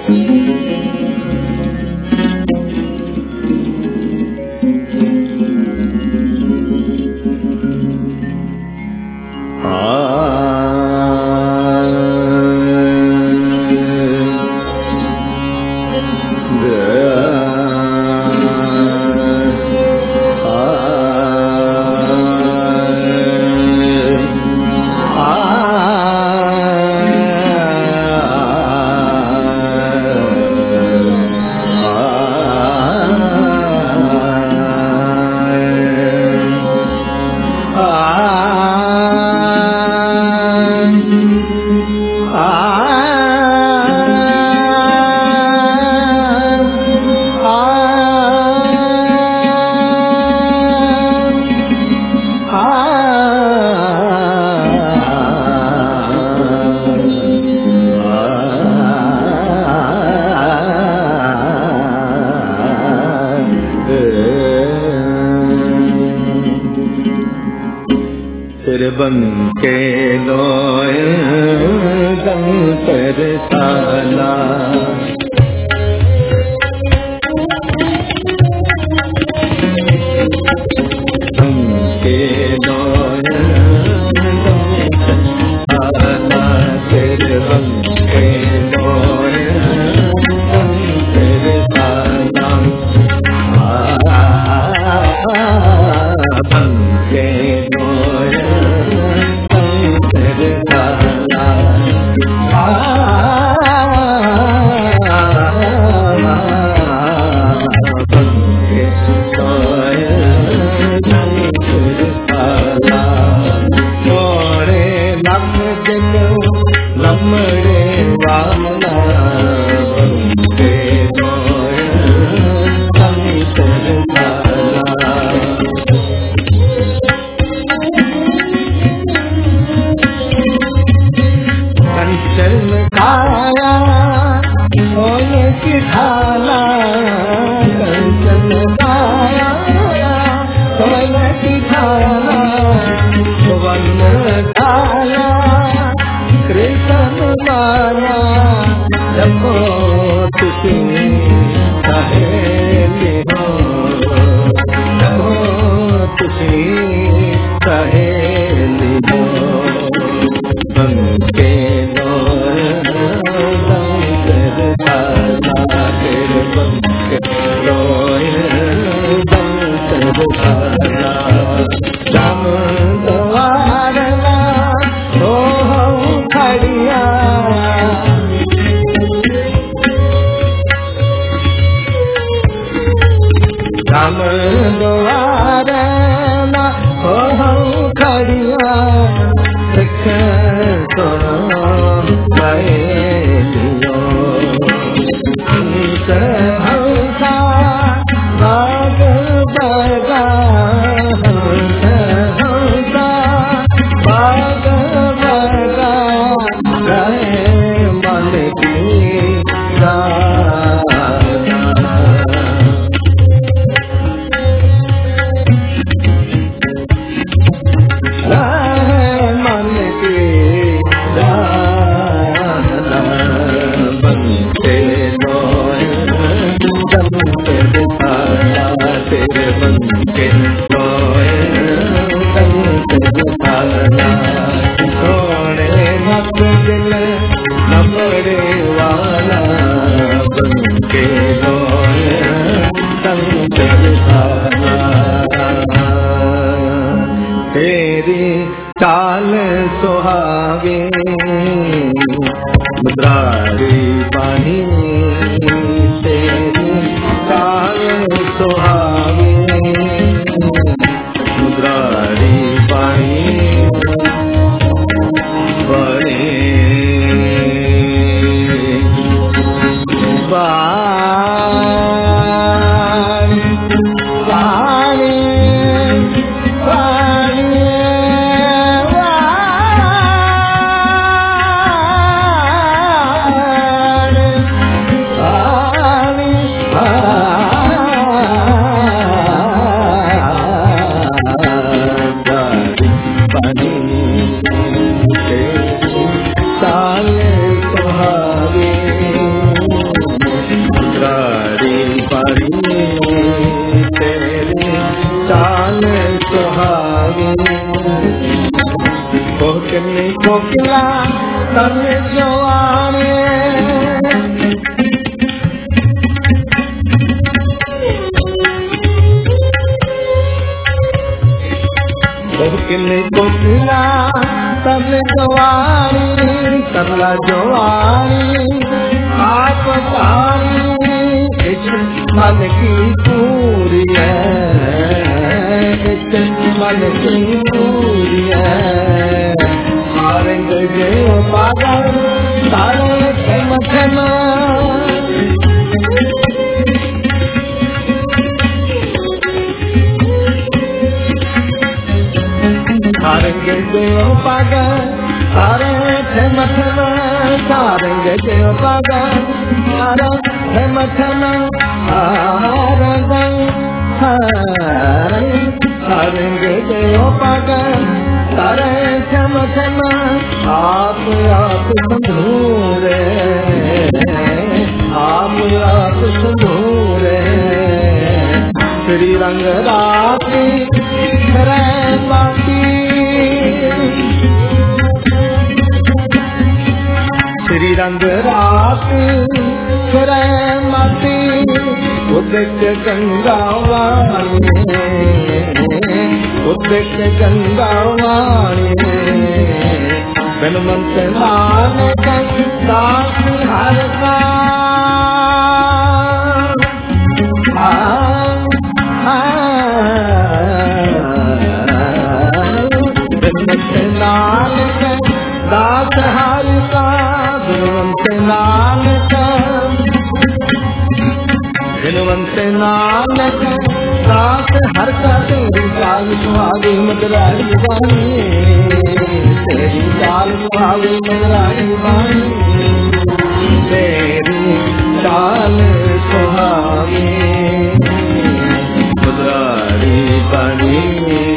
बन के लोय दम तरसाला दम के लोय दम तरसाला तेरे बन के लोय दम तरसाला बन के लोय तन जवाने किले कोकिला तन जवानी तरला जवानी आप पानी इस मन की पूरी है इस मन की पूरी है मारेंगे जो पागल सारे खेम खेम सारेंगे जो पागल सारे खेम खेम सारेंगे जो पागल सारे खेम खेम सारेंगे जो पागल सारे खेम खेम आप संधूरे आप संधूरे श्री रंग राती श्री रंग राती माती उदित गंगा वाणी उदित गंगा वाणी बिनमंत नानक दास हर का नानक दास हरि का बिनवंत नानक बिनवंत नानक दास हर का तेरी चाल सुहागी मदरारी बानी तेरी चाल सुहागी मदरारी बानी तेरी चाल सुहागी मदरारी बानी